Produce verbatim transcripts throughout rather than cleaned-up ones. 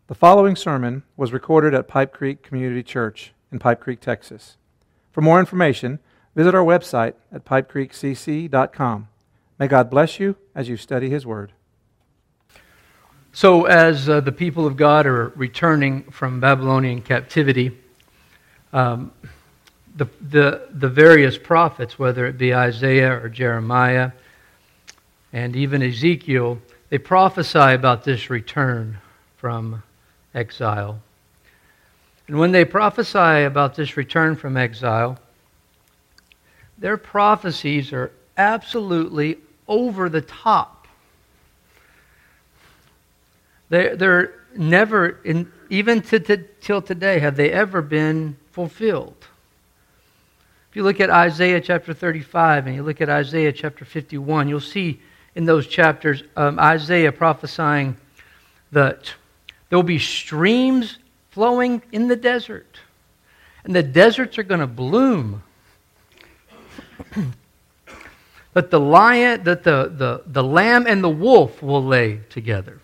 The following sermon was recorded at Pipe Creek Community Church in Pipe Creek, Texas. For more information, visit our website at pipe creek c c dot com. May God bless you as you study His Word. So as uh, the people of God are returning from Babylonian captivity, um, the, the, the various prophets, whether it be Isaiah or Jeremiah and even Ezekiel, they prophesy about this return from exile. And when they prophesy about this return from exile, their prophecies are absolutely over the top. They're, they're never, in, even to, to, till today, have they ever been fulfilled. If you look at Isaiah chapter thirty-five and you look at Isaiah chapter fifty-one, you'll see in those chapters um, Isaiah prophesying that there will be streams flowing in the desert, and the deserts are going to bloom. That the lion, that the, the, the lamb and the wolf will lay together.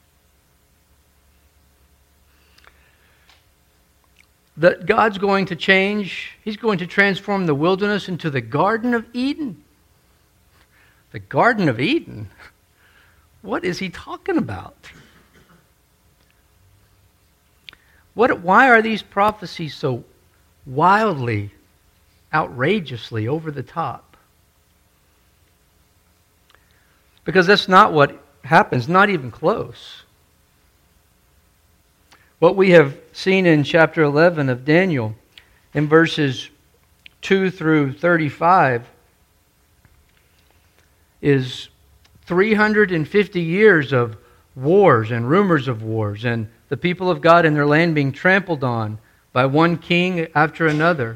That God's going to change, He's going to transform the wilderness into the Garden of Eden. The Garden of Eden? What is He talking about? What, why are these prophecies so wildly, outrageously over the top? Because that's not what happens, not even close. What we have seen in chapter eleven of Daniel, in verses two through thirty-five, is three hundred fifty years of wars and rumors of wars, and the people of God and their land being trampled on by one king after another.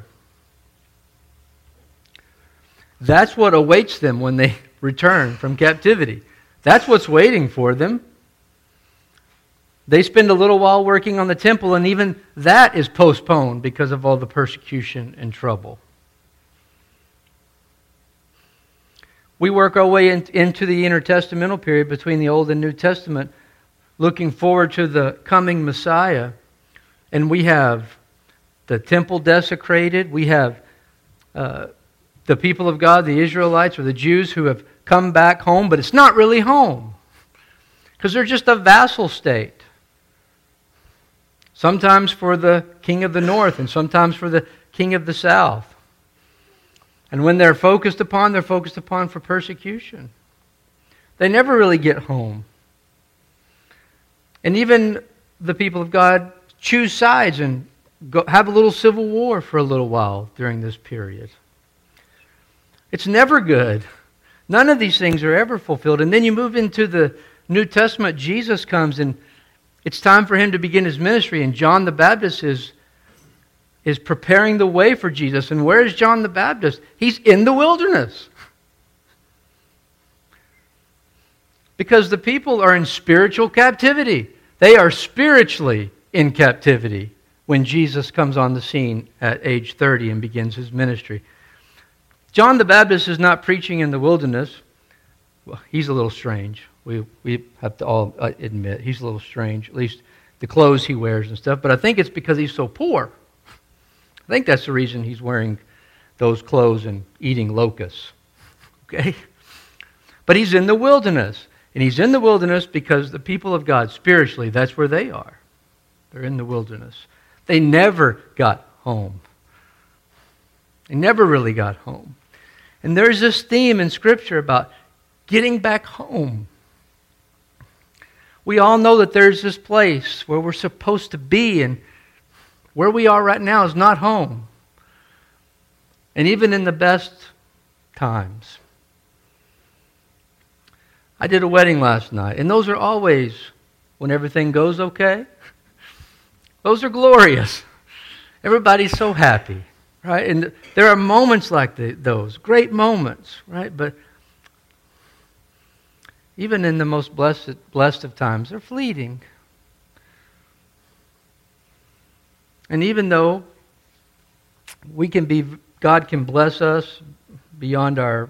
That's what awaits them when they return from captivity. That's what's waiting for them. They spend a little while working on the temple, and even that is postponed because of all the persecution and trouble. We work our way in, into the intertestamental period between the Old and New Testament, looking forward to the coming Messiah, and we have the temple desecrated. We have uh, the people of God, the Israelites or the Jews, who have come back home, but it's not really home because they're just a vassal state. Sometimes for the king of the north and sometimes for the king of the south. And when they're focused upon, they're focused upon for persecution. They never really get home. And even the people of God choose sides and go, have a little civil war for a little while during this period. It's never good. None of these things are ever fulfilled. And then you move into the New Testament. Jesus comes and it's time for Him to begin His ministry. And John the Baptist is, is preparing the way for Jesus. And where is John the Baptist? He's in the wilderness. Because the people are in spiritual captivity. They are spiritually in captivity when Jesus comes on the scene at age thirty and begins His ministry. John the Baptist is not preaching in the wilderness. Well, he's a little strange. We we have to all admit he's a little strange, at least the clothes he wears and stuff. But I think it's because he's so poor. I think that's the reason he's wearing those clothes and eating locusts. Okay? But he's in the wilderness. And he's in the wilderness because the people of God, spiritually, that's where they are. They're in the wilderness. They never got home. They never really got home. And there's this theme in Scripture about getting back home. We all know that there's this place where we're supposed to be, and where we are right now is not home. And even in the best times. I did a wedding last night, and those are always, when everything goes okay, those are glorious. Everybody's so happy, right? And there are moments like the, those, great moments, right? But even in the most blessed, blessed of times, they're fleeting. And even though we can be, God can bless us beyond our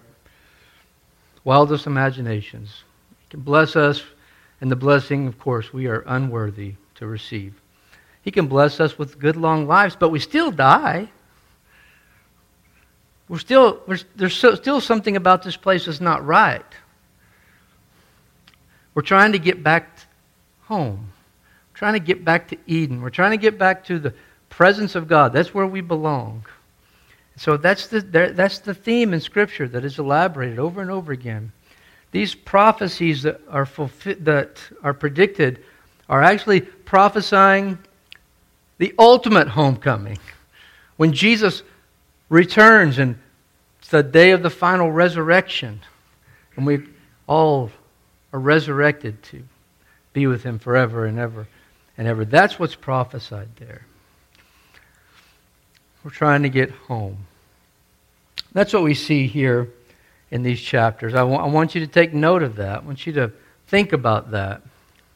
wildest imaginations. He can bless us, and the blessing, of course, we are unworthy to receive. He can bless us with good long lives, but we still die. We're still, we're, there's so, still something about this place that's not right. We're trying to get back home. We're trying to get back to Eden. We're trying to get back to the presence of God. That's where we belong. So that's the, that's the theme in Scripture that is elaborated over and over again. These prophecies that are fulfi- that are predicted are actually prophesying the ultimate homecoming. When Jesus returns and it's the day of the final resurrection, and we all are resurrected to be with Him forever and ever and ever. That's what's prophesied there. We're trying to get home. That's what we see here in these chapters. I, w- I want you to take note of that. I want you to think about that.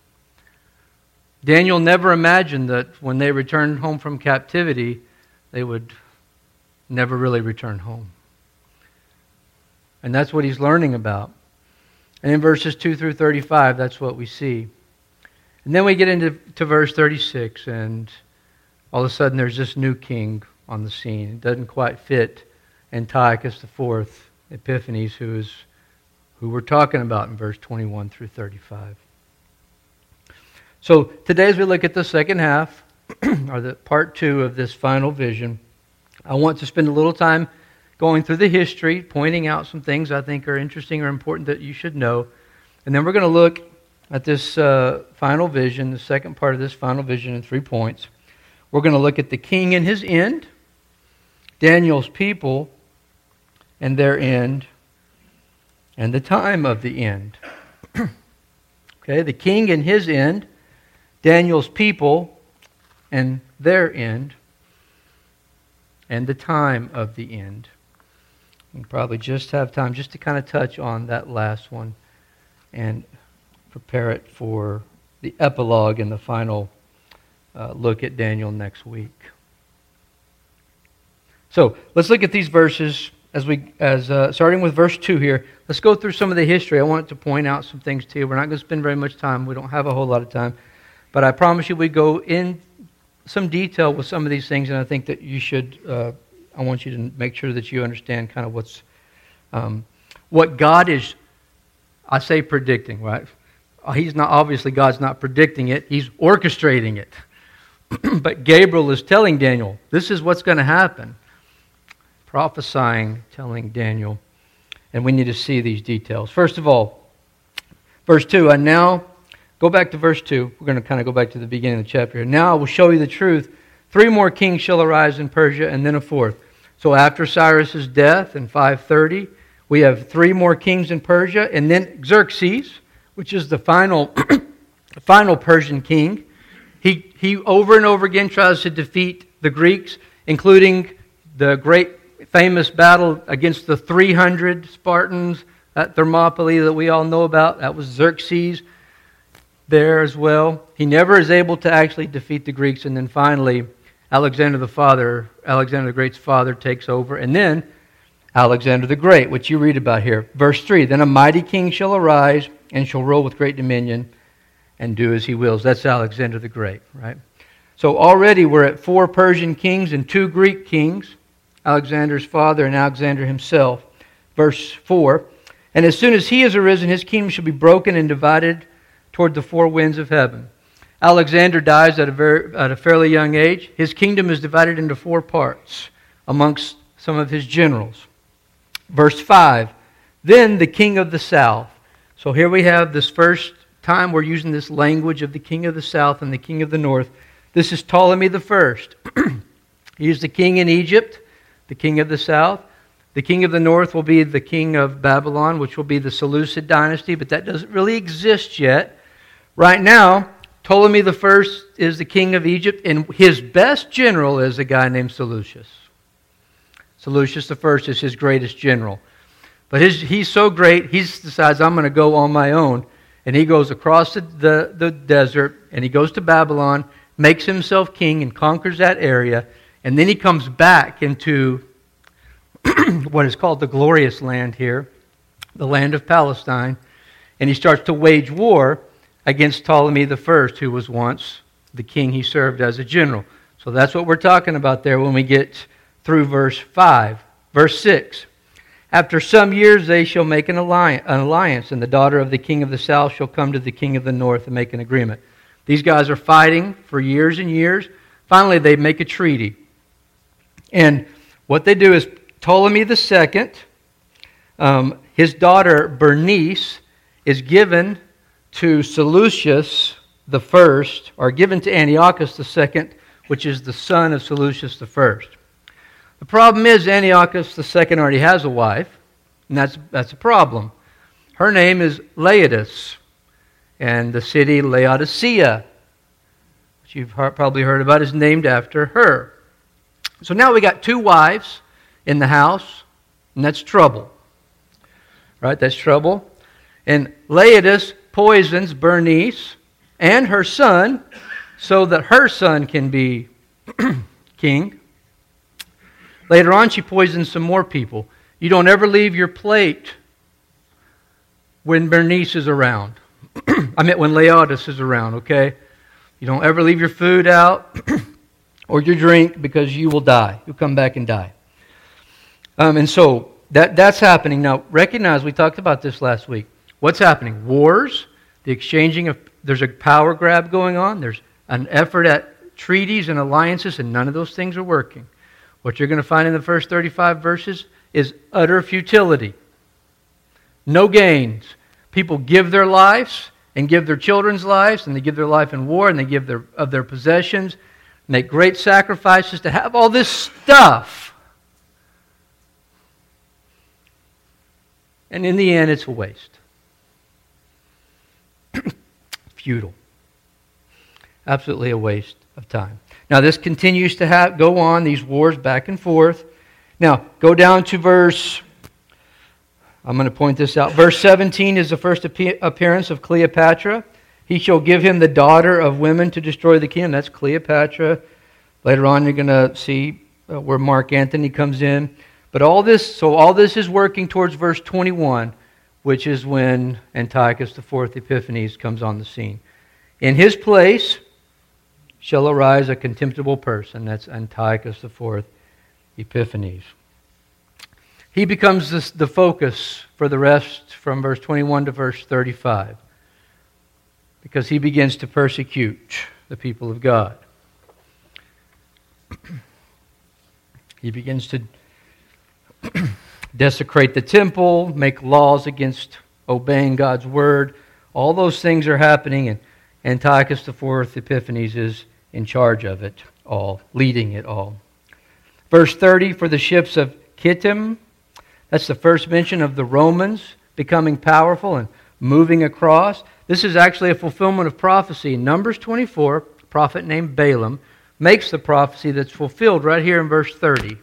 Daniel never imagined that when they returned home from captivity, they would never really return home. And that's what he's learning about. And in verses two through thirty-five, that's what we see. And then we get into to verse thirty-six, and all of a sudden there's this new king on the scene. It doesn't quite fit Antiochus the Fourth, Epiphanes, who is who we're talking about in verse twenty-one through thirty-five. So today, as we look at the second half, or the part two of this final vision, I want to spend a little time going through the history, pointing out some things I think are interesting or important that you should know. And then we're going to look at this uh, final vision, the second part of this final vision in three points. We're going to look at the king and his end, Daniel's people and their end, and the time of the end. Okay, the king and his end, Daniel's people and their end, and the time of the end. We probably just have time just to kind of touch on that last one and prepare it for the epilogue and the final uh, look at Daniel next week. So let's look at these verses as we, as uh, starting with verse two here. Let's go through some of the history. I want to point out some things to you. We're not going to spend very much time. We don't have a whole lot of time, but I promise you we go in some detail with some of these things, and I think that you should. Uh, I want you to make sure that you understand kind of what's um, what God is. I say predicting, right? He's not obviously God's not predicting it. He's orchestrating it. But Gabriel is telling Daniel, this is what's going to happen. Prophesying, telling Daniel. And we need to see these details. First of all, verse two, and now, go back to verse two. We're going to kind of go back to the beginning of the chapter here. Now I will show you the truth. Three more kings shall arise in Persia, and then a fourth. So after Cyrus's death in five thirty, we have three more kings in Persia, and then Xerxes, which is the final, final Persian king. He, he over and over again tries to defeat the Greeks, including the great famous battle against the three hundred Spartans at Thermopylae that we all know about. That was Xerxes there as well. He never is able to actually defeat the Greeks, and then finally Alexander the Father, Alexander the Great's father takes over, and then Alexander the Great, which you read about here. Verse three, then a mighty king shall arise and shall rule with great dominion and do as he wills. That's Alexander the Great, right? So already we're at four Persian kings and two Greek kings, Alexander's father and Alexander himself. Verse four, and as soon as he is arisen, his kingdom shall be broken and divided toward the four winds of heaven. Alexander dies at a very at a fairly young age. His kingdom is divided into four parts amongst some of his generals. Verse five, then the king of the south. So here we have this first time we're using this language of the king of the south and the king of the north. This is Ptolemy the First. He is the king in Egypt, the king of the south. The king of the north will be the king of Babylon, which will be the Seleucid dynasty, but that doesn't really exist yet. Right now, Ptolemy the First is the king of Egypt, and his best general is a guy named Seleucus. Seleucus the First is his greatest general. But his, he's so great, he decides, I'm going to go on my own. And he goes across the, the, the desert, and he goes to Babylon, makes himself king, and conquers that area. And then he comes back into what is called the glorious land here, the land of Palestine. And he starts to wage war against Ptolemy the First, who was once the king he served as a general. So that's what we're talking about there when we get through verse five. Verse six. After some years they shall make an alliance, and the daughter of the king of the south shall come to the king of the north and make an agreement. These guys are fighting for years and years. Finally, they make a treaty. And what they do is Ptolemy the second, um, his daughter Bernice, is given to Seleucus the first, or given to Antiochus the second, which is the son of Seleucus the first. The problem is Antiochus the second already has a wife, and that's, that's a problem. Her name is Laodice, and the city Laodicea, which you've probably heard about, is named after her. So now we got two wives in the house, and that's trouble. Right, that's trouble. And Laodice poisons Bernice and her son so that her son can be king. Later on, she poisons some more people. You don't ever leave your plate when Bernice is around. I meant when Laodice is around, okay? You don't ever leave your food out or your drink because you will die. You'll come back and die. Um, and so that, that's happening. Now, recognize, we talked about this last week. What's happening? Wars, the exchanging of, there's a power grab going on. There's an effort at treaties and alliances, and none of those things are working. What you're going to find in the first thirty-five verses is utter futility. No gains. People give their lives and give their children's lives, and they give their life in war, and they give their of their possessions, make great sacrifices to have all this stuff. And in the end, it's a waste. Futile. Absolutely a waste of time. Now, this continues to have, go on, these wars back and forth. Now, go down to verse, I'm going to point this out. Verse seventeen is the first appearance of Cleopatra. He shall give him the daughter of women to destroy the kingdom. That's Cleopatra. Later on, you're going to see uh, where Mark Antony comes in. But all this, so all this is working towards verse twenty-one, which is when Antiochus the fourth Epiphanes comes on the scene. In his place shall arise a contemptible person. That's Antiochus the fourth Epiphanes. He becomes this, the focus for the rest from verse twenty-one to verse thirty-five, because he begins to persecute the people of God. He begins to desecrate the temple, make laws against obeying God's word. All those things are happening, and Antiochus the fourth Epiphanes is in charge of it all, leading it all. Verse thirty, for the ships of Kittim, that's the first mention of the Romans becoming powerful and moving across. This is actually a fulfillment of prophecy. In Numbers twenty-four, a prophet named Balaam makes the prophecy that's fulfilled right here in verse thirty.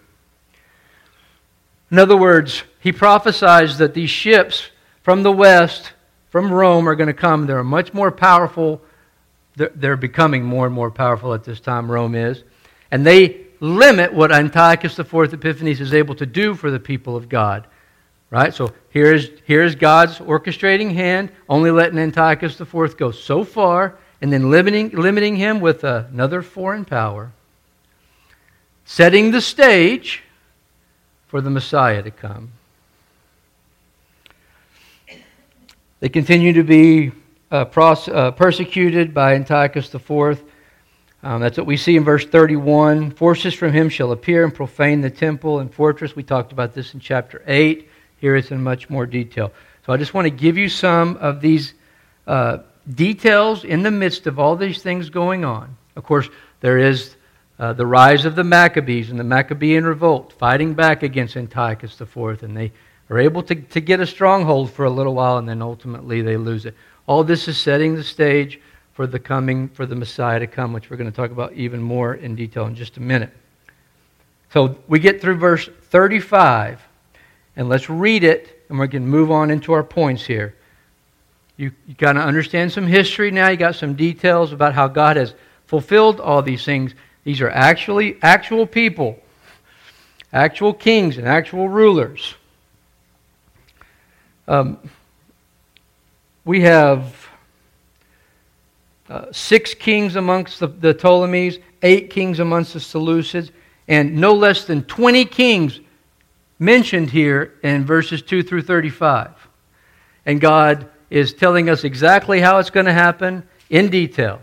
In other words, he prophesies that these ships from the west, from Rome, are going to come. They're much more powerful. They're becoming more and more powerful at this time, Rome is. And they limit what Antiochus the fourth Epiphanes is able to do for the people of God. Right? So here's, here's God's orchestrating hand, only letting Antiochus the fourth go so far, and then limiting, limiting him with another foreign power, setting the stage for the Messiah to come. They continue to be uh, pros, uh, persecuted by Antiochus the fourth. Um, that's what we see in verse thirty-one. Forces from him shall appear and profane the temple and fortress. We talked about this in chapter eight. Here it's in much more detail. So I just want to give you some of these uh, details in the midst of all these things going on. Of course, there is uh, the rise of the Maccabees and the Maccabean revolt, fighting back against Antiochus the fourth, and they are able to, to get a stronghold for a little while, and then ultimately they lose it. All this is setting the stage for the coming, for the Messiah to come, which we're going to talk about even more in detail in just a minute. So we get through verse thirty-five, and let's read it, and we're going to move on into our points here. You, you got to understand some history now. You got some details about how God has fulfilled all these things. These are actually actual people, actual kings and actual rulers. Um, we have uh, six kings amongst the, the Ptolemies, eight kings amongst the Seleucids, and no less than twenty kings mentioned here in verses two through thirty-five. And God is telling us exactly how it's going to happen in detail.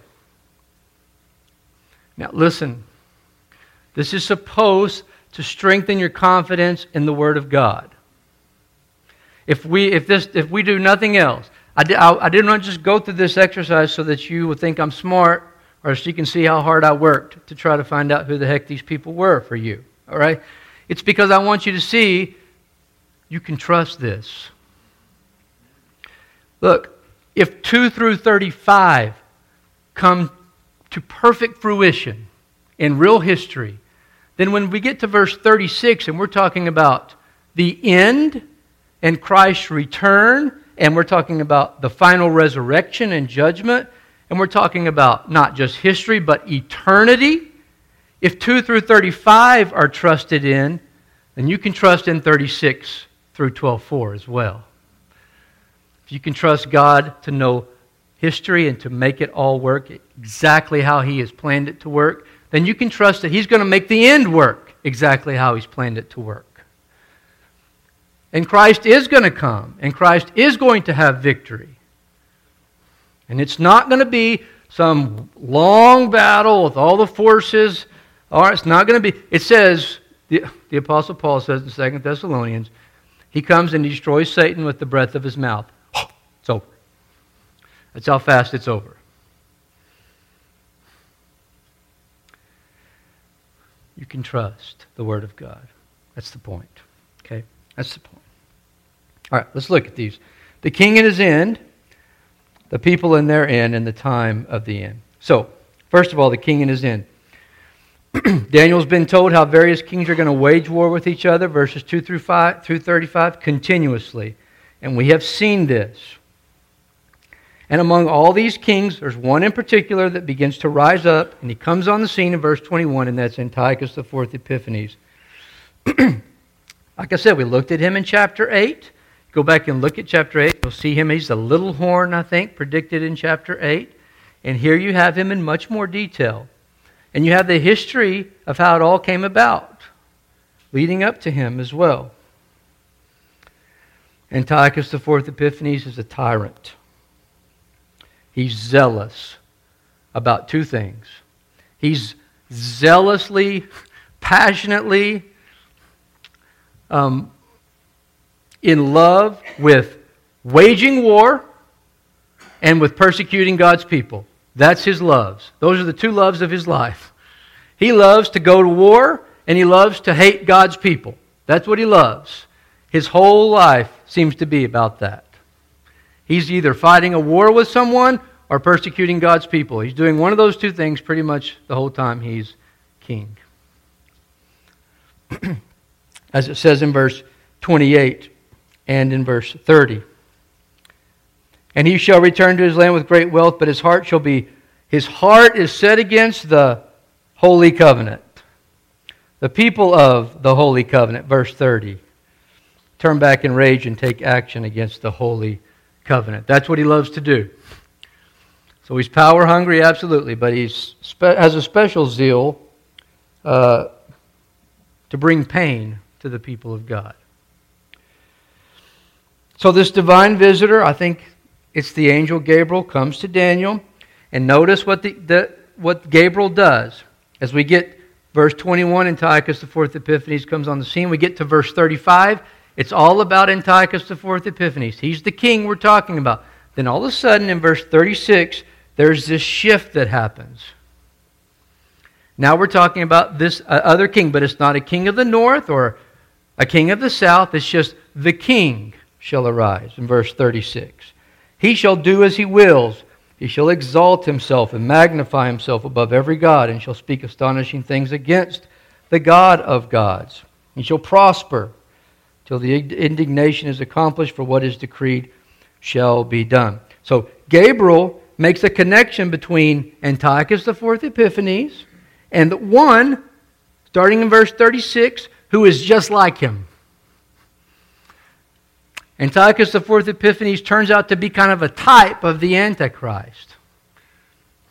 Now listen, this is supposed to strengthen your confidence in the Word of God. If we if this if we do nothing else, I, did, I, I did not just go through this exercise so that you would think I'm smart, or so you can see how hard I worked to try to find out who the heck these people were for you. All right? It's because I want you to see you can trust this. Look, if two through thirty-five come to perfect fruition in real history, then when we get to verse thirty-six and we're talking about the end and Christ's return, and we're talking about the final resurrection and judgment, and we're talking about not just history but eternity, if two through thirty-five are trusted in, then you can trust in thirty-six through twelve four as well. If you can trust God to know history and to make it all work exactly how He has planned it to work, then you can trust that He's going to make the end work exactly how He's planned it to work. And Christ is going to come, and Christ is going to have victory. And it's not going to be some long battle with all the forces. Or it's not going to be, it says, the, the Apostle Paul says in Second Thessalonians, He comes and destroys Satan with the breath of His mouth. It's over. That's how fast it's over. You can trust the Word of God. That's the point. Okay? That's the point. All right, let's look at these. The king and his end, the people in their end, and the time of the end. So, first of all, the king and his end. Daniel's been told how various kings are going to wage war with each other, verses two through five through thirty-five, continuously. And we have seen this. And among all these kings, there's one in particular that begins to rise up, and he comes on the scene in verse twenty-one, and that's Antiochus the Fourth Epiphanes. Like I said, we looked at him in chapter eight. Go back and look at chapter eight. You'll see him. He's the little horn, I think, predicted in chapter eight. And here you have him in much more detail. And you have the history of how it all came about, leading up to him as well. Antiochus the Fourth Epiphanes is a tyrant. He's zealous about two things. He's zealously, passionately um, in love with waging war and with persecuting God's people. That's his loves. Those are the two loves of his life. He loves to go to war, and he loves to hate God's people. That's what he loves. His whole life seems to be about that. He's either fighting a war with someone or persecuting God's people. He's doing one of those two things pretty much the whole time he's king. As it says in verse twenty-eight and in verse thirty. And he shall return to his land with great wealth, but his heart shall be, his heart is set against the holy covenant. The people of the holy covenant, verse thirty. Turn back in rage and take action against the holy covenant. That's what he loves to do. So he's power hungry, absolutely, but he has a special zeal uh, to bring pain to the people of God. So this divine visitor, I think it's the angel Gabriel, comes to Daniel, and notice what the, the what Gabriel does. As we get verse twenty-one, Antiochus the Fourth Epiphanes comes on the scene. We get to verse thirty-five. It's all about Antiochus the Fourth Epiphanes. He's the king we're talking about. Then all of a sudden in verse thirty-six, there's this shift that happens. Now we're talking about this uh, other king, but it's not a king of the north or a king of the south. It's just the king shall arise in verse thirty-six. He shall do as he wills. He shall exalt himself and magnify himself above every god, and shall speak astonishing things against the God of gods. He shall prosper till the indignation is accomplished, for what is decreed shall be done. So Gabriel makes a connection between Antiochus the Fourth Epiphanes and the one, starting in verse thirty-six, who is just like him. Antiochus the Fourth Epiphanes turns out to be kind of a type of the Antichrist.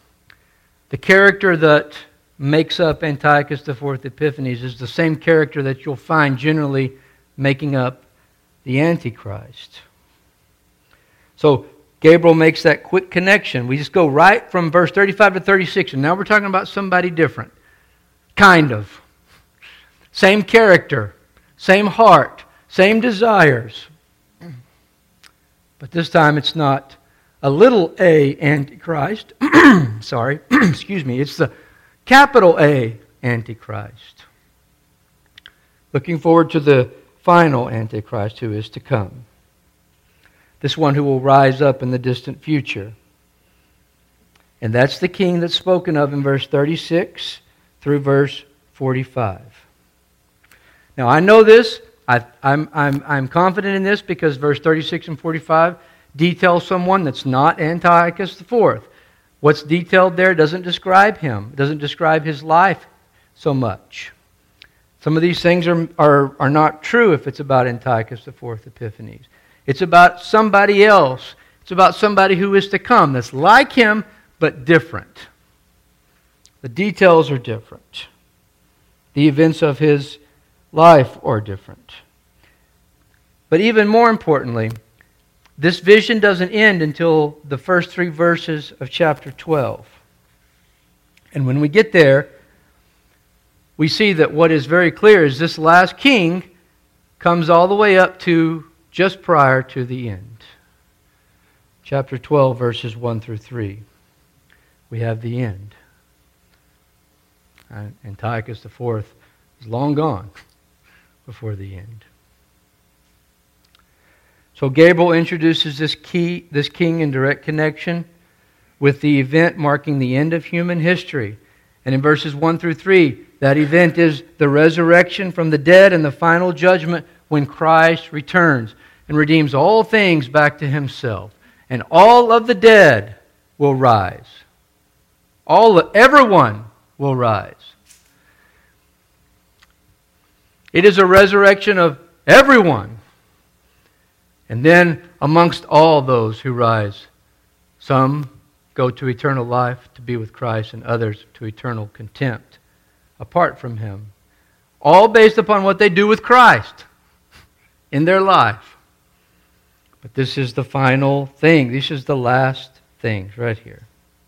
The character that makes up Antiochus the Fourth Epiphanes is the same character that you'll find generally making up the Antichrist. So Gabriel makes that quick connection. We just go right from verse thirty-five to thirty-six, and now we're talking about somebody different. Kind of. Same character, same heart, same desires. But this time it's not a little a Antichrist. Sorry, excuse me. It's the capital A Antichrist. Looking forward to the final Antichrist who is to come. This one who will rise up in the distant future. And that's the king that's spoken of in verse thirty-six through verse forty-five. Now I know this. I, I'm, I'm, I'm confident in this because verse thirty-six and forty-five detail someone that's not Antiochus the Fourth. What's detailed there doesn't describe him. It doesn't describe his life so much. Some of these things are, are, are not true if it's about Antiochus the Fourth Epiphanes. It's about somebody else. It's about somebody who is to come that's like him but different. The details are different. The events of his life are different. But even more importantly, this vision doesn't end until the first three verses of chapter twelve. And when we get there, we see that what is very clear is this last king comes all the way up to just prior to the end. Chapter twelve, verses one through three. We have the end. Antiochus the Fourth is long gone before the end. So Gabriel introduces this key, this king in direct connection with the event marking the end of human history. And in verses one through three, that event is the resurrection from the dead and the final judgment when Christ returns and redeems all things back to himself. And all of the dead will rise. All, everyone will rise. It is a resurrection of everyone. And then amongst all those who rise, some go to eternal life to be with Christ and others to eternal contempt apart from him. All based upon what they do with Christ in their life. But this is the final thing. This is the last thing right here.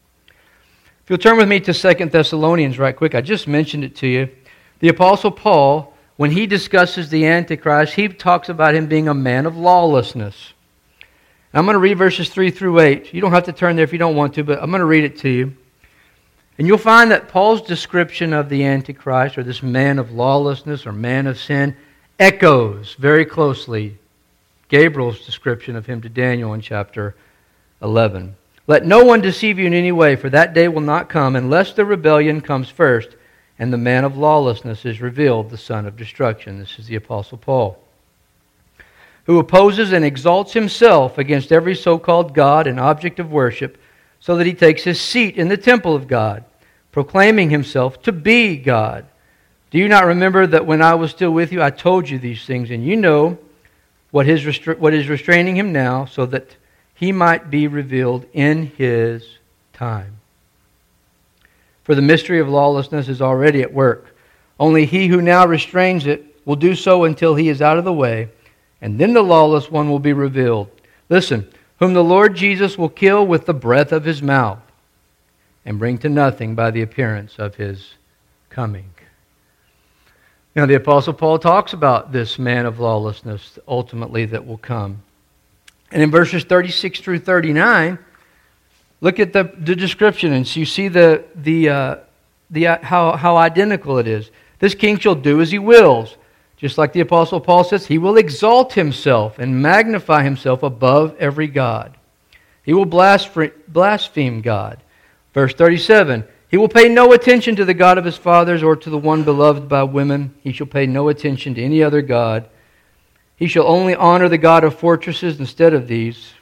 If you'll turn with me to Second Thessalonians right quick. I just mentioned it to you. The Apostle Paul, when he discusses the Antichrist, he talks about him being a man of lawlessness. I'm going to read verses three through eight. You don't have to turn there if you don't want to, but I'm going to read it to you. And you'll find that Paul's description of the Antichrist, or this man of lawlessness, or man of sin, echoes very closely Gabriel's description of him to Daniel in chapter eleven. Let no one deceive you in any way, for that day will not come unless the rebellion comes first, and the man of lawlessness is revealed, the son of destruction. This is the Apostle Paul, who opposes and exalts himself against every so-called God and object of worship, so that he takes his seat in the temple of God, proclaiming himself to be God. Do you not remember that when I was still with you, I told you these things, and you know what, his restra- what is restraining him now, so that he might be revealed in his time. For the mystery of lawlessness is already at work. Only he who now restrains it will do so until he is out of the way, and then the lawless one will be revealed. Listen, whom the Lord Jesus will kill with the breath of his mouth, and bring to nothing by the appearance of his coming. Now the Apostle Paul talks about this man of lawlessness ultimately that will come. And in verses thirty-six through thirty-nine, look at the, the description, and so you see the the uh, the uh, how how identical it is. This king shall do as he wills, just like the Apostle Paul says. He will exalt himself and magnify himself above every god. He will blaspheme God. Verse thirty-seven. He will pay no attention to the God of his fathers or to the one beloved by women. He shall pay no attention to any other god. He shall only honor the God of fortresses instead of these.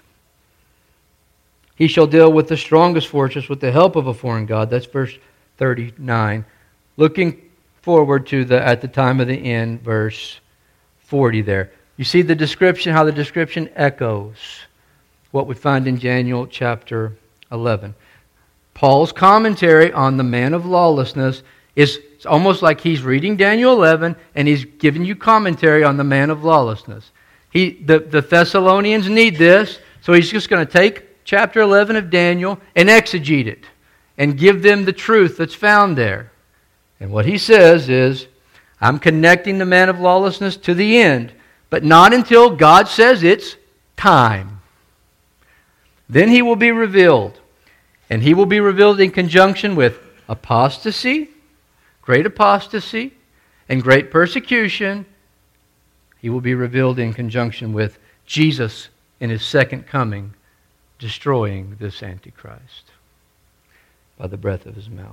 He shall deal with the strongest fortress with the help of a foreign god. That's verse thirty-nine. Looking forward to the at the time of the end, verse forty there. You see the description, how the description echoes what we find in Daniel chapter eleven. Paul's commentary on the man of lawlessness is it's almost like he's reading Daniel eleven and he's giving you commentary on the man of lawlessness. He, the, the Thessalonians need this, so he's just going to take chapter eleven of Daniel and exegete it and give them the truth that's found there. And what he says is, I'm connecting the man of lawlessness to the end, but not until God says it's time. Then he will be revealed. And he will be revealed in conjunction with apostasy, great apostasy, and great persecution. He will be revealed in conjunction with Jesus in His second coming, destroying this Antichrist by the breath of His mouth.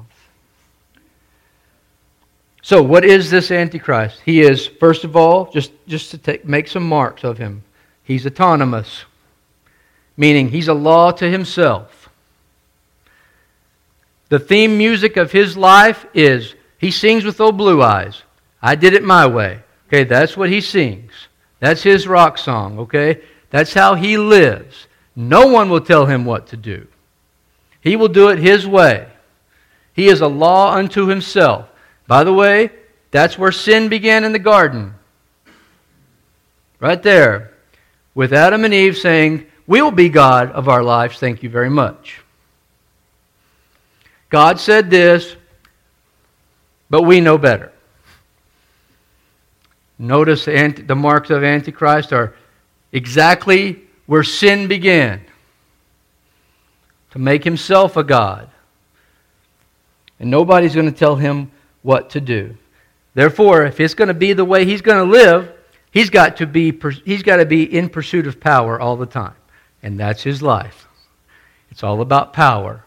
So, what is this Antichrist? He is, first of all, just, just to take, make some marks of him, he's autonomous, meaning he's a law to himself. The theme music of his life is, he sings with old blue eyes. I did it my way. Okay, that's what he sings. That's his rock song, okay? That's how he lives. No one will tell him what to do. He will do it his way. He is a law unto himself. By the way, that's where sin began in the garden. Right there. With Adam and Eve saying, we'll be God of our lives, thank you very much. God said this, but we know better. Notice the marks of Antichrist are exactly where sin began. To make himself a God. And nobody's going to tell him what to do. Therefore, if it's going to be the way he's going to live, he's got to be he's got to be in pursuit of power all the time. And that's his life. It's all about power.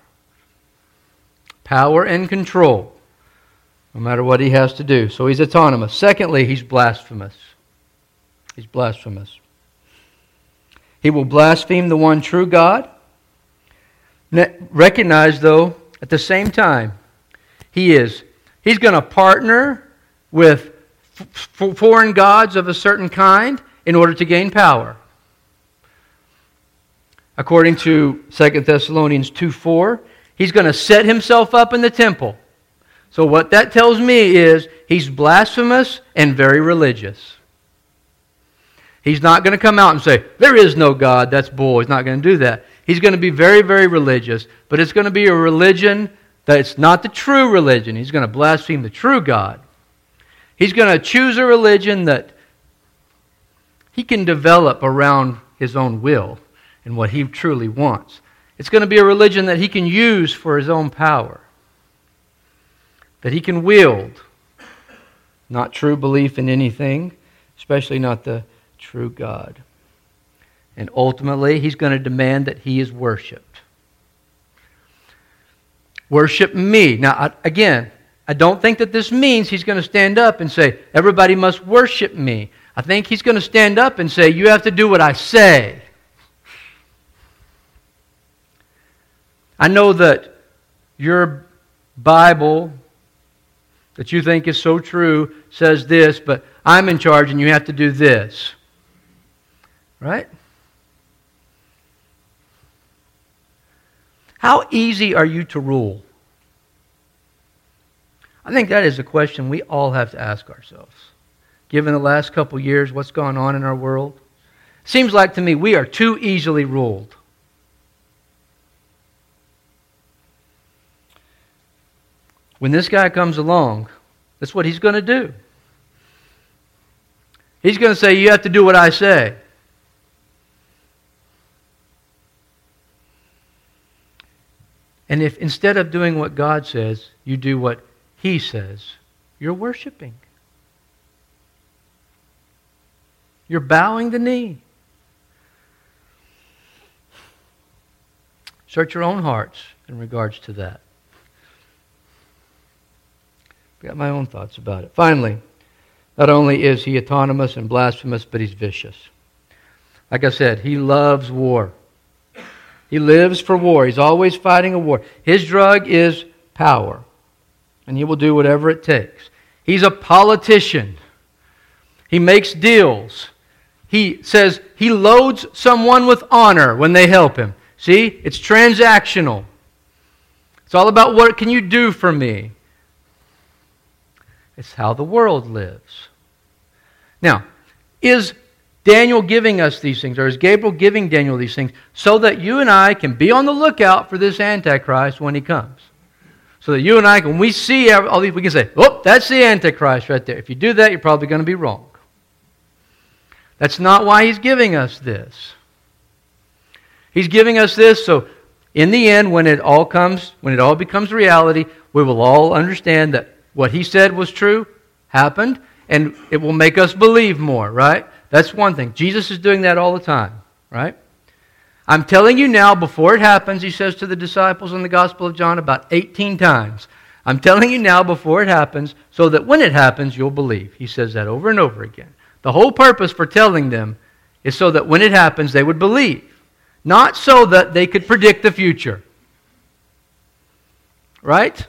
Power and control. No matter what he has to do. So he's autonomous. Secondly, he's blasphemous. He's blasphemous. He will blaspheme the one true God. Recognize, though, at the same time, he is He's going to partner with f- foreign gods of a certain kind in order to gain power. According to Second Thessalonians two four, he's going to set himself up in the temple. So what that tells me is he's blasphemous and very religious. He's not going to come out and say, there is no God, that's bull. He's not going to do that. He's going to be very, very religious, but it's going to be a religion that it's not the true religion. He's going to blaspheme the true God. He's going to choose a religion that he can develop around his own will and what he truly wants. It's going to be a religion that he can use for his own power, that he can wield. Not true belief in anything, especially not the true God. And ultimately, he's going to demand that he is worshipped. Worship me. Now, again, I don't think that this means he's going to stand up and say, everybody must worship me. I think he's going to stand up and say, you have to do what I say. I know that your Bible that you think is so true says this, but I'm in charge and you have to do this. Right? How easy are you to rule? I think that is a question we all have to ask ourselves. Given the last couple years, what's gone on in our world? Seems like to me we are too easily ruled. When this guy comes along, that's what he's going to do. He's going to say, you have to do what I say. And if instead of doing what God says, you do what He says, you're worshiping. You're bowing the knee. Search your own hearts in regards to that. I've got my own thoughts about it. Finally, not only is he autonomous and blasphemous, but he's vicious. Like I said, he loves war. He lives for war. He's always fighting a war. His drug is power. And he will do whatever it takes. He's a politician. He makes deals. He says he loads someone with honor when they help him. See? It's transactional. It's all about what can you do for me. It's how the world lives. Now, is Daniel giving us these things, or is Gabriel giving Daniel these things so that you and I can be on the lookout for this Antichrist when he comes? So that you and I, when we see all these, we can say, oh, that's the Antichrist right there. If you do that, you're probably going to be wrong. That's not why he's giving us this. He's giving us this so in the end, when it all comes, when it all becomes reality, we will all understand that what he said was true, happened, and it will make us believe more, right? That's one thing. Jesus is doing that all the time, right? I'm telling you now, before it happens, he says to the disciples in the Gospel of John about eighteen times. I'm telling you now before it happens, so that when it happens, you'll believe. He says that over and over again. The whole purpose for telling them is so that when it happens, they would believe. Not so that they could predict the future. Right?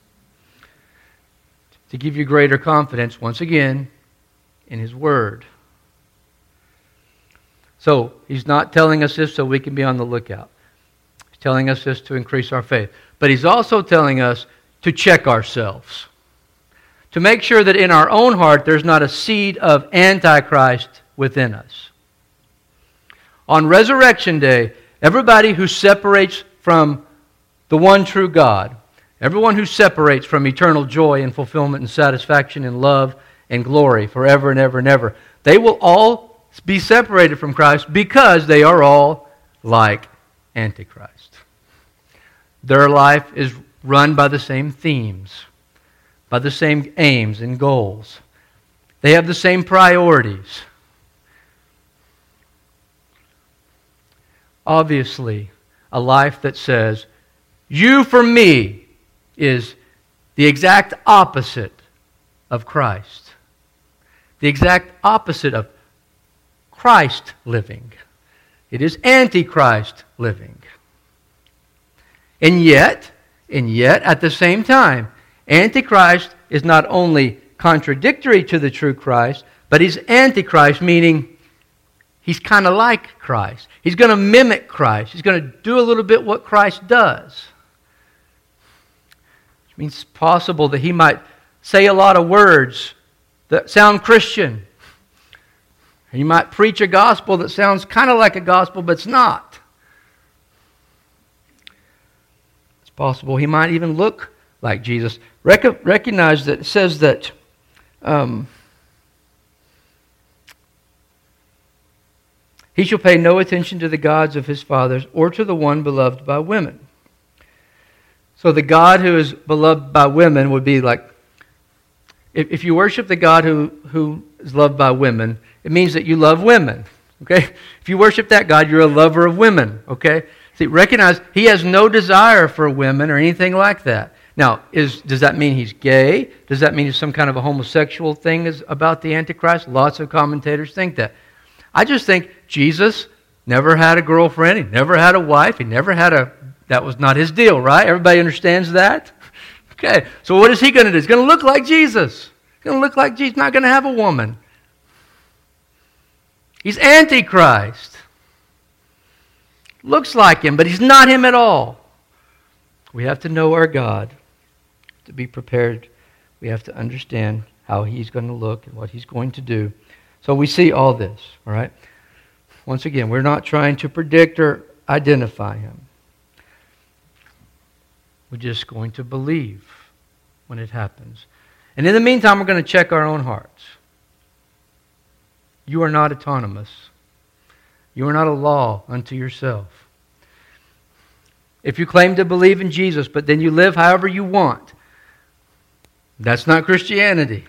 To give you greater confidence, once again, in His Word. So, He's not telling us this so we can be on the lookout. He's telling us this to increase our faith. But He's also telling us to check ourselves. To make sure that in our own heart there's not a seed of Antichrist within us. On Resurrection Day, everybody who separates from the one true God, everyone who separates from eternal joy and fulfillment and satisfaction and love and glory forever and ever and ever, they will all be separated from Christ because they are all like Antichrist. Their life is run by the same themes, by the same aims and goals. They have the same priorities. Obviously, a life that says, you for me, is the exact opposite of Christ. The exact opposite of Christ living. It is Antichrist living. And yet, and yet, at the same time, Antichrist is not only contradictory to the true Christ, but he's Antichrist, meaning he's kind of like Christ. He's going to mimic Christ. He's going to do a little bit what Christ does. Which means it's possible that he might say a lot of words that sound Christian. He might preach a gospel that sounds kind of like a gospel, but it's not. It's possible he might even look like Jesus. Rec- recognize that it says that um, he shall pay no attention to the gods of his fathers or to the one beloved by women. So the God who is beloved by women would be like, if, if you worship the God who, who is loved by women, it means that you love women. Okay? If you worship that God, you're a lover of women. Okay? See, recognize he has no desire for women or anything like that. Now, is does that mean he's gay? Does that mean it's some kind of a homosexual thing is about the Antichrist? Lots of commentators think that. I just think Jesus never had a girlfriend. He never had a wife. He never had a... That was not his deal, right? Everybody understands that? Okay, so what is he going to do? He's going to look like Jesus. He's going to look like Jesus. He's not going to have a woman. He's Antichrist. Looks like him, but he's not him at all. We have to know our God. To be prepared, we have to understand how he's going to look and what he's going to do. So we see all this, all right? Once again, we're not trying to predict or identify him. We're just going to believe when it happens. And in the meantime, we're going to check our own hearts. You are not autonomous. You are not a law unto yourself. If you claim to believe in Jesus, but then you live however you want, that's not Christianity.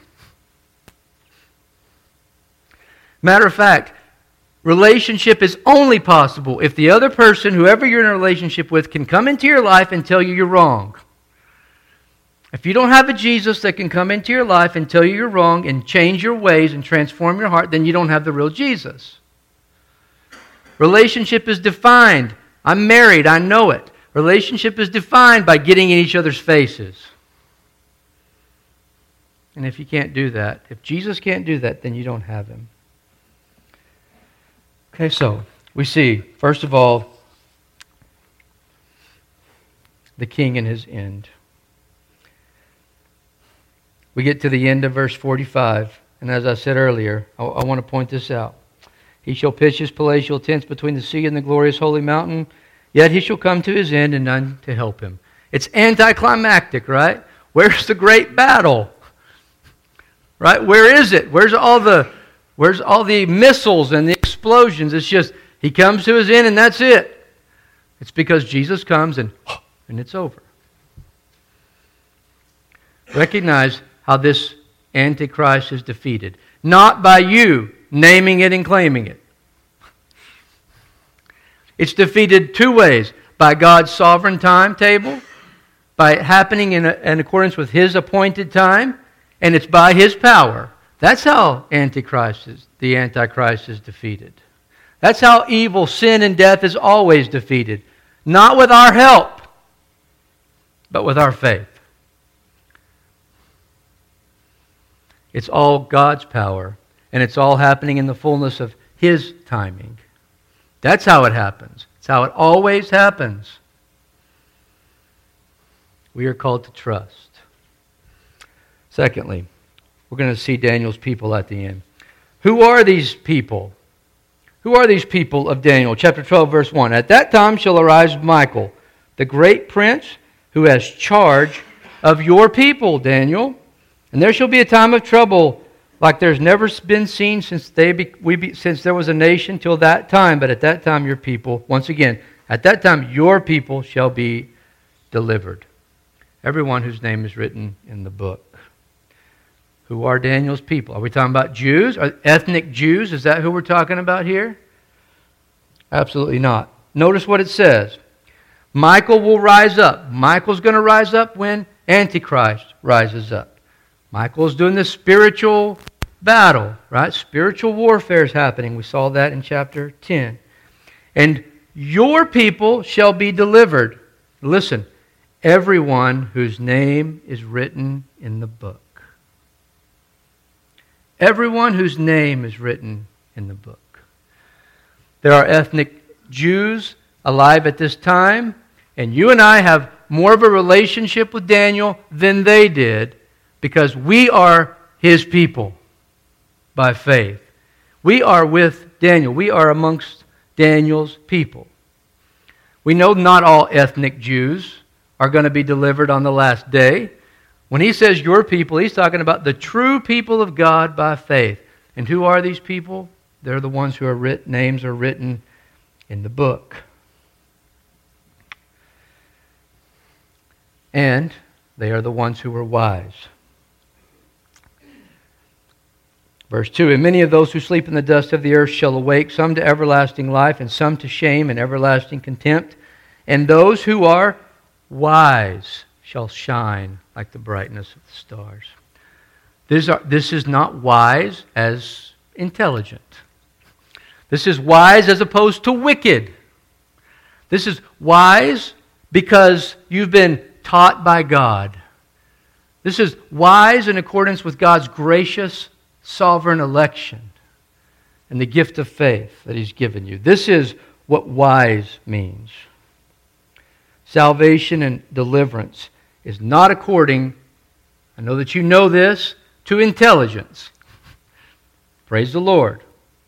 Matter of fact, relationship is only possible if the other person, whoever you're in a relationship with, can come into your life and tell you you're wrong. If you don't have a Jesus that can come into your life and tell you you're wrong and change your ways and transform your heart, then you don't have the real Jesus. Relationship is defined. I'm married, I know it. Relationship is defined by getting in each other's faces. And if you can't do that, if Jesus can't do that, then you don't have him. Okay, so we see, first of all, the king and his end. We get to the end of verse forty-five, and as I said earlier, I, I want to point this out. He shall pitch his palatial tents between the sea and the glorious holy mountain, yet he shall come to his end and none to help him. It's anticlimactic, right? Where's the great battle? Right? Where is it? Where's all the where's all the missiles and the explosions? It's just he comes to his end and that's it. It's because Jesus comes and and it's over. Recognize how this Antichrist is defeated. Not by you naming it and claiming it. It's defeated two ways. By God's sovereign timetable, by it happening in, a, in accordance with His appointed time, and it's by His power. That's how Antichrist is, the Antichrist is defeated. That's how evil, sin, and death is always defeated. Not with our help, but with our faith. It's all God's power, and it's all happening in the fullness of His timing. That's how it happens. It's how it always happens. We are called to trust. Secondly, we're going to see Daniel's people at the end. Who are these people? Who are these people of Daniel? Chapter twelve, verse one. At that time shall arise Michael, the great prince, who has charge of your people, Daniel. And there shall be a time of trouble like there's never been seen since they be, we be, since there was a nation till that time. But at that time your people, once again, at that time your people shall be delivered. Everyone whose name is written in the book. Who are Daniel's people? Are we talking about Jews? Are ethnic Jews? Is that who we're talking about here? Absolutely not. Notice what it says. Michael will rise up. Michael's going to rise up when Antichrist rises up. Michael's doing this spiritual battle, right? Spiritual warfare is happening. We saw that in chapter ten. And your people shall be delivered. Listen, everyone whose name is written in the book. Everyone whose name is written in the book. There are ethnic Jews alive at this time, and you and I have more of a relationship with Daniel than they did, because we are his people by faith. We are with Daniel. We are amongst Daniel's people. We know not all ethnic Jews are going to be delivered on the last day. When he says your people, he's talking about the true people of God by faith. And who are these people? They're the ones who are writ- names are written in the book. And they are the ones who were wise. Verse two, and many of those who sleep in the dust of the earth shall awake, some to everlasting life, and some to shame and everlasting contempt. And those who are wise shall shine like the brightness of the stars. This, are, this is not wise as intelligent. This is wise as opposed to wicked. This is wise because you've been taught by God. This is wise in accordance with God's gracious sovereign election and the gift of faith that He's given you. This is what wise means. Salvation and deliverance is not according, I know that you know this, to intelligence. Praise the Lord.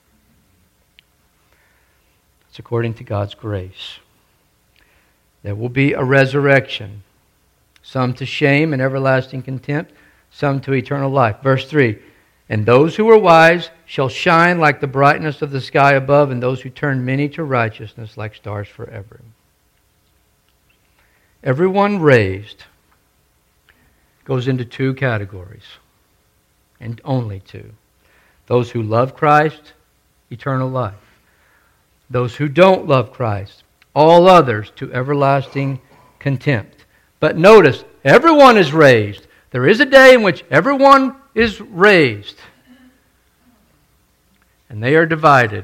It's according to God's grace. There will be a resurrection, some to shame and everlasting contempt, some to eternal life. Verse three, and those who are wise shall shine like the brightness of the sky above, and those who turn many to righteousness like stars forever. Everyone raised goes into two categories, and only two. Those who love Christ, eternal life. Those who don't love Christ, all others to everlasting contempt. But notice, everyone is raised. There is a day in which everyone is raised. And they are divided.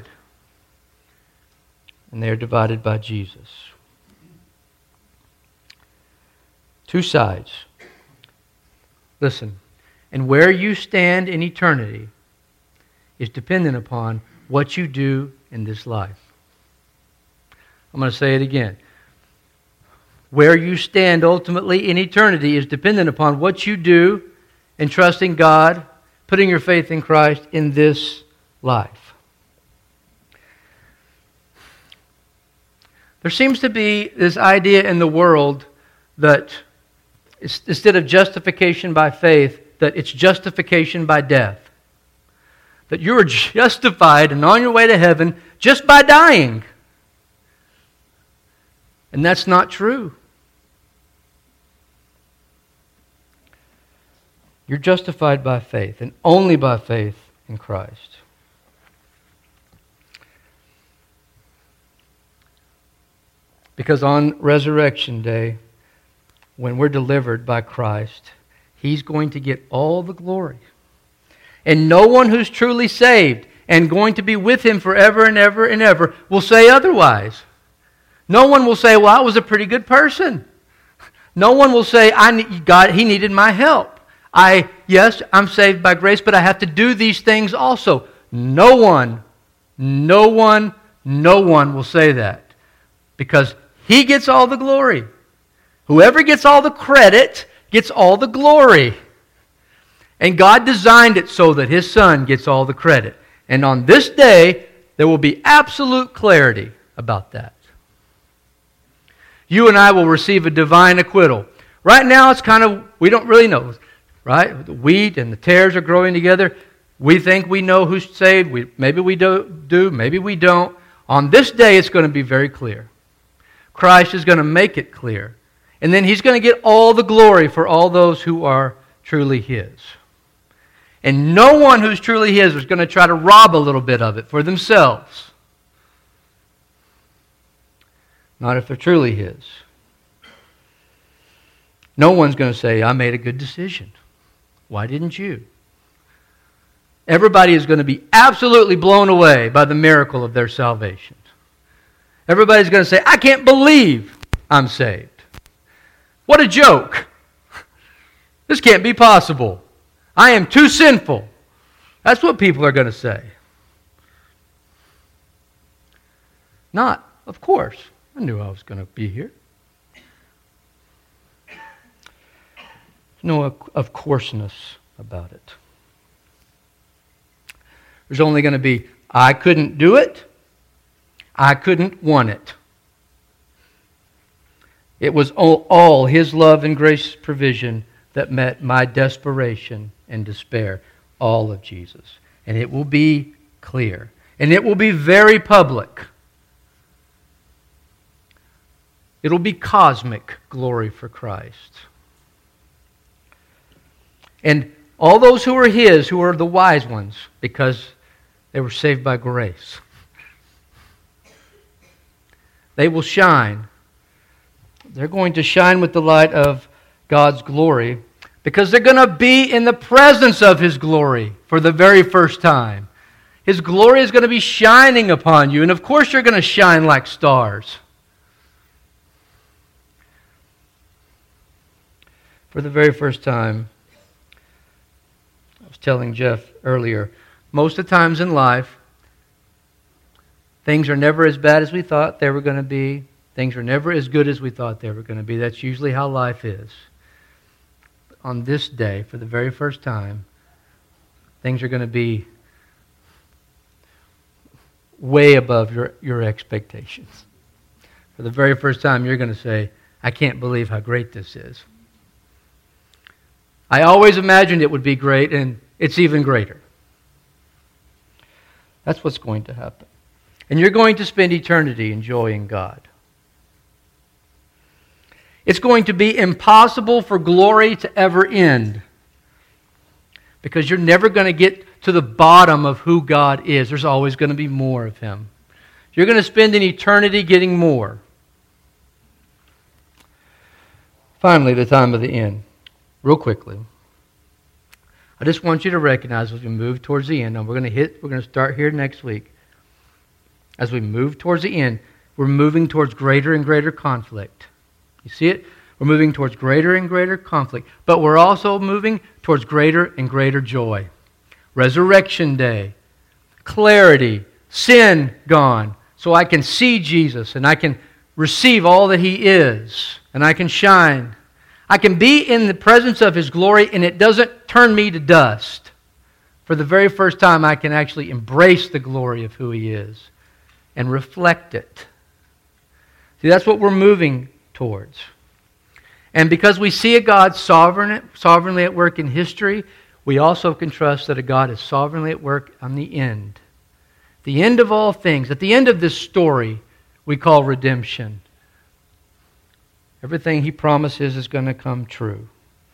And they are divided by Jesus. Two sides. Listen, and where you stand in eternity is dependent upon what you do in this life. I'm going to say it again. Where you stand ultimately in eternity is dependent upon what you do in trusting God, putting your faith in Christ in this life. There seems to be this idea in the world that instead of justification by faith, that it's justification by death. That you are justified and on your way to heaven just by dying. And that's not true. You're justified by faith, and only by faith in Christ. Because on Resurrection Day, when we're delivered by Christ, He's going to get all the glory. And no one who's truly saved and going to be with Him forever and ever and ever will say otherwise. No one will say, well, I was a pretty good person. No one will say, I need, God, He needed my help. I, yes, I'm saved by grace, but I have to do these things also. No one, no one, no one will say that. Because He gets all the glory. Whoever gets all the credit gets all the glory. And God designed it so that His Son gets all the credit. And on this day, there will be absolute clarity about that. You and I will receive a divine acquittal. Right now, it's kind of, we don't really know. Right? The wheat and the tares are growing together. We think we know who's saved. We, maybe we do, do, maybe we don't. On this day, it's going to be very clear. Christ is going to make it clear. And then He's going to get all the glory for all those who are truly His. And no one who's truly His is going to try to rob a little bit of it for themselves. Not if they're truly His. No one's going to say, I made a good decision. Why didn't you? Everybody is going to be absolutely blown away by the miracle of their salvation. Everybody's going to say, I can't believe I'm saved. What a joke. This can't be possible. I am too sinful. That's what people are going to say. Not, of course. I knew I was going to be here. No of courseness about it. There's only going to be, I couldn't do it. I couldn't want it. It was all, all His love and grace provision that met my desperation and despair. All of Jesus. And it will be clear. And it will be very public. It'll be cosmic glory for Christ. And all those who are His, who are the wise ones, because they were saved by grace, they will shine. They're going to shine with the light of God's glory because they're going to be in the presence of His glory for the very first time. His glory is going to be shining upon you, and of course you're going to shine like stars. For the very first time, I was telling Jeff earlier, most of the times in life, things are never as bad as we thought they were going to be. Things are never as good as we thought they were going to be. That's usually how life is. On this day, for the very first time, things are going to be way above your, your expectations. For the very first time, you're going to say, I can't believe how great this is. I always imagined it would be great, and it's even greater. That's what's going to happen. And you're going to spend eternity enjoying God. It's going to be impossible for glory to ever end, because you're never going to get to the bottom of who God is. There's always going to be more of Him. You're going to spend an eternity getting more. Finally, the time of the end. Real quickly. I just want you to recognize as we move towards the end, and we're going to hit, we're going to start here next week. As we move towards the end, we're moving towards greater and greater conflict. You see it? We're moving towards greater and greater conflict, but we're also moving towards greater and greater joy. Resurrection Day, clarity, sin gone, so I can see Jesus and I can receive all that He is, and I can shine. I can be in the presence of His glory, and it doesn't turn me to dust. For the very first time, I can actually embrace the glory of who He is and reflect it. See, that's what we're moving towards. And because we see a God sovereign, sovereignly at work in history, we also can trust that a God is sovereignly at work on the end. The end of all things. At the end of this story, we call redemption. Everything He promises is going to come true.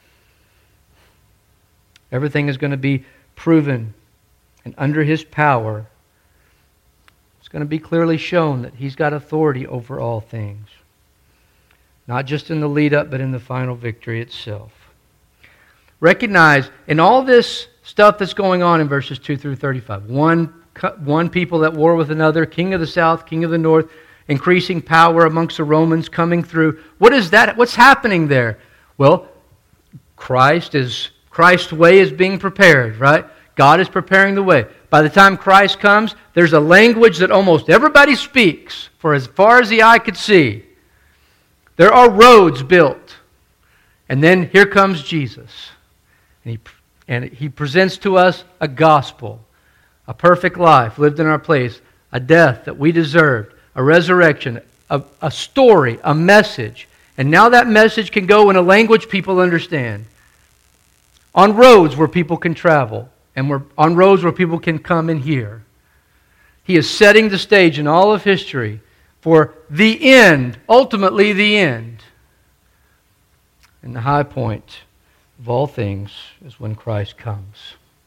Everything is going to be proven, and under His power, it's going to be clearly shown that He's got authority over all things. Not just in the lead-up, but in the final victory itself. Recognize, in all this stuff that's going on in verses two through thirty-five, one, one people at war with another, king of the south, king of the north, increasing power amongst the Romans coming through. What is that? What's happening there? Well, Christ is Christ's way is being prepared, right? God is preparing the way. By the time Christ comes, there's a language that almost everybody speaks, for as far as the eye could see. There are roads built. And then here comes Jesus. And he, and he presents to us a gospel, a perfect life lived in our place, a death that we deserved, a resurrection, a, a story, a message. And now that message can go in a language people understand. On roads where people can travel, and we're on roads where people can come and hear. He is setting the stage in all of history for the end, ultimately the end. And the high point of all things is when Christ comes.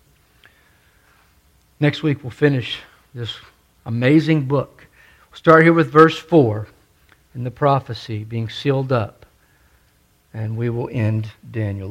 Next week we'll finish this amazing book. We'll start here with verse four and the prophecy being sealed up. And we will end Daniel.